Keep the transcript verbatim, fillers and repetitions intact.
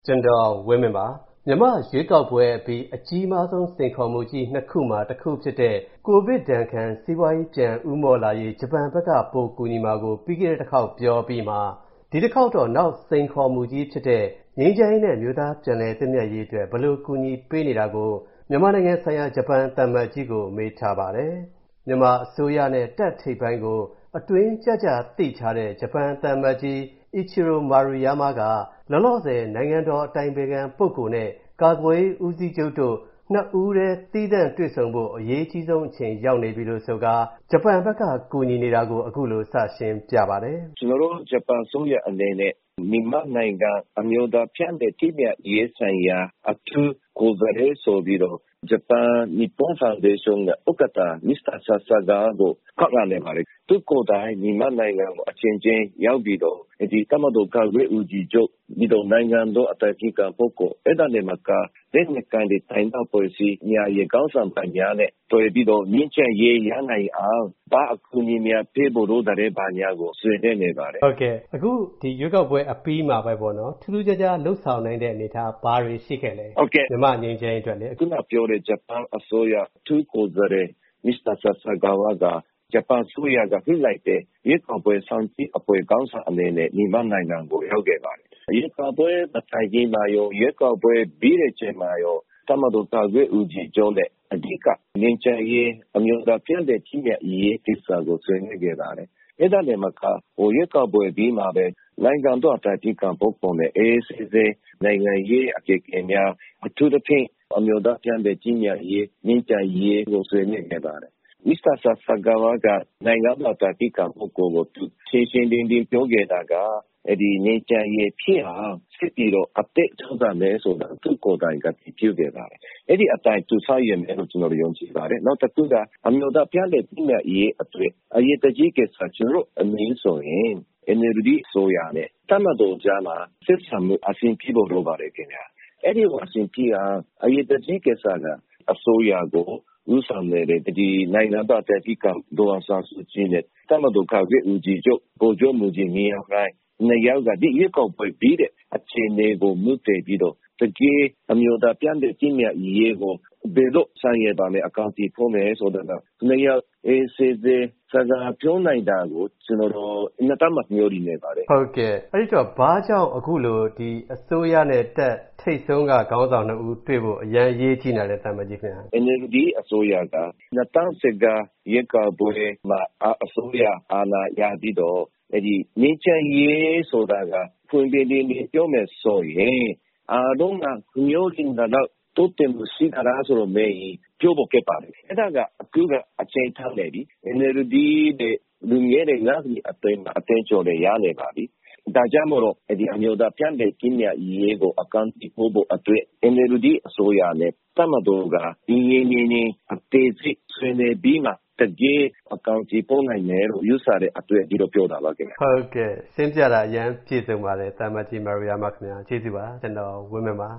ကျွန်တော်ဝင်းမင်းပါမြန်မာရွေးကောက်ပွဲအပြီးအကြီးမားဆုံးစိန်ခေါ်မှုကြီးနှစ်ခုမှာတစ်ခုဖြစ်တဲ့ကိုဗစ်ဒဏ်ခံစီးပွားရေးပြန်ဥမော်လာရေးဂျပန်ဘက်ကပိုကူညီမှာကိုပြီးခဲ့တဲ့တစ်ခေါက်ပြောပြီးမှဒီတစ်ခေါက်တော့နောက်စိန်ခေါ်မှုကြီးဖြစ်တဲ့ငြိမ်းချမ်းရေးနဲ့မြို့သားပြန်လည်သင့်မြတ်ရေးအတွက်ဘယ်လိုကူညီပေးနေတာကိုမြန်မာနိုင်ငံဆိုင်ရာဂျပန်သံအမတ်ကြီးကိုမေးထားပါတယ်မြန်မာအစိုးရနဲ့တပ်ထိပ်ပိုင်းကိုအတွင်းကြကြသိထားတဲ့ဂျပန်သံအမတ်ကြီးIchiro Maruyama ကလောလောဆယ်နိုင်ငံတော်အတိုင်ပင်ခံပုဂ္ဂိုလ်နဲ့ကာကွယ်ရေးဦးစီးချုပ်တို့နှစ်ဦးတည်းသီးသန့်တွေ့ဆုံဖို့အရေးကြီးဆုံးအချိန်ရောက်နေပြီလို့ဆိုကာဂျပန်ဘက်ကကူညီနေတာကိုအခုလိုစရှင်းပြပါတယ်။ကျွန်တော်တို့ဂျပန်ဆိုရအနေနဲ့မြန်မာနိုင်ငံအမျိုးသားပြန်လည်တည်မြဲရေးဆိုင်ရာအထူးကိုယ်စားလှယ်ဆိုပြီးတော့ဂျပန်日本ファンデーションが岡田ミスター笹川ကိုခန့်နေပါတယ်။သူကိုယ်တိုင်မြန်မာနိုင်ငံကိုအချင်းချင်းရောက်ပြီးတော့ဒီတမတော်ကာကွယ်ဦးကြီးချုပ်ဒီတော့နိုင်ငံတော်အတိုင်ပင်ခံပုဂ္ဂိုလ်အဲ့ဒါနဲ့မှကလက်နက်ကိုင်တဲ့တိုင်းတော်ပေါ်စီညာရေကောင်းဆောင်ပညာနဲ့တွေ့ပြီးတော့မြင့်ချမ်းရေးရနိုင်အောင်ဘာအကူအညီများပေးဖို့လို့တဲ့ဘာညာကိုဆွေးနွေးနေပါတယ်ဟုတ်ကဲ့အခုဒီရွေးကောက်ပွဲအပြီးမှာပဲပေါ့နော်ထူးထူးခြားခြားလှုပ်ဆောင်နိုင်တဲ့အနေအထားဘာတွေရှိခဲ့လဲဟုတ်ကဲ့မြန်မာငြိမ်းချမ်းရေးအတွက်လေအခုနပြောတဲ့ဂျပန်အစိုးရသူကိုယ်စားလှယ်မစ္စတာဆာဆာဂါဝါကဂျပန်ဆိုရကဖိလိုက်တဲ့ရေကောက်ပွဲဆောင်ကြည့်အဖွဲ့ကောင်းဆောင်အနေနဲ့မြန်မာနိုင်ငံကိုရောက်ခဲ့ပါတယ်ရေကောက်ပွဲမတိုင်ခင်မှာရောရေကောက်ပွဲပြီးတဲ့ချိန်မှာရောတမတော်ကာကွယ်ဦးကြီးချုပ်နဲ့အဓိကငင်းချရေးအမျိုးသားပြည်တဲ့ကြီးမြတ်ရေးကိစ္စကိုဆွေးနွေးခဲ့ပါတယ်အဲ့ဒါနဲ့မှကဟိုရေကောက်ပွဲပြီးမှာပဲနိုင်ငံတော်အတိုင်ပင်ခံပုဂ္ဂိုလ်နဲ့အေးအေးဆေးဆေးနိုင်ငံရေးအကြအများအထူးသဖြင့်အမျိုးသားပြည်တဲ့ကြီးမြတ်ရေးငင်းချရေးကိုဆွေးနွေးခဲ့ပါတယ်မစ္စတာဆာဆာဂါဝါကနိုင်ငံတော်တာတိကပုဂ္ဂိုလ်ကိုသူရှင်းရှင်းလင်းလင်းပြောခဲ့တာကအဲ့ဒီနေချင်ရေးဖြစ်အောင်စစ်ပြီးတော့အသက်ထုတ်တာလဲဆိုတာသူကိုယ်တိုင်ကပြခဲ့ပါတယ်အဲ့ဒီအတိုင်းသူဆိုင်ရမယ်လို့ကျွန်တော်ယုံကြည်ပါတယ်နောက်တစ်ခုကအမျိုးသားပြည်တဲ့ပြည်နယ်ရေးအတွေ့အရေးတကြီးကစားကျွန်တော်အမင်းဆိုရင် အန်အယ်လ်ဒီ ဆိုရနဲ့တမတော်ကြားမှာစစ်ဆံမှုအဆင်ပြေဖို့လိုပါတယ်ခင်ဗျာအဲ့ဒီအဆင်ပြေအောင်အရေးတကြီးကစားကအစိုးရကိုဦးဆောင်နေတဲ့ဒီနိုင်ငံတော်တတိကဒေါ်ဆာစုကြည်နဲ့တမတော်ကာကွယ်ဦးကြီးချုပ်ဗိုလ်ချုပ်မူကြီးမြောက်ပိုင်းနေရောက်ကဒီရေကောက်ပွဲပြီးတဲ့အချိန်တွေကိုမြုပ်တည်ပြီးတော့တကယ်အမျိုးသားပြန်တဲ့ကြီးမြတ်ရေးကိုဘယ်လိုဆိုင်ရပါမယ်အကောင့်တီဖို့မယ်ဆိုတော့နေရောက်အေးစေးစေးစကားပြောနိုင်တာကိုကျွန်တော်တို့အင်တာမတ်မျိုးနေပါတယ်ဟုတ်ကဲ့အဲ့ဒီတော့ဘာကြောင့်အခုလိုဒီအစိုးရနဲ့တက်ထိတ်ဆုံးကခေါင်းဆောင်နှစ်ဦးတွေ့ဖို့အရန်ရေးကြည့်နေတယ်တမန်ကြီးခင်ဗျာအန်အယ်လ်ဒီ အစိုးရကနှစ်တန်းစကရေကောက်ပွဲမှာအစိုးရအာဏာရပြီးတော့အဲ့ဒီငင်းချရေးဆိုတာကဖွင့်ပြနေပြောမယ်ဆိုရင်အားလုံးကမျိုးရင်းကတော့တိုးတက်မှုရှိတာဆိုတော့မေးပြောဖို့ခဲ့ပါတယ်အဲ့ဒါကအခုကအချိန်ထားနေပြီ အန်အယ်လ်ဒီ တဲ့လူငယ်တွေငါ့ကြီးအသိမ်းအသိမ်းကျော်တွေရနေပါပြီဒါကြောင့်မို့လို့ဒီအမျိုးသားပြန်တဲ့ကြီးမြတ်ရေးကိုအကန့်အဖို့ဖို့အတွက် အန်အယ်လ်ဒီ အစိုးရနဲ့တမတော်ကဒီရင်းရင်းနဲ့အသေးစိတ်ဆွေးနွေးပြီးမှတကယ်အကောင့်ကြီးပုံနိုင်တယ်လို့ယူဆတဲ့အတွက်ဒီလိုပြောတာပါခင်ဗျဟုတ်ကဲ့ရှင်းပြတာအရန်ပြည့်စုံပါတယ်တမန်ကြီးမာရီယာမခင်ဗျာကျေးဇူးပါကျွန်တော်ဝင်းမင်းပါ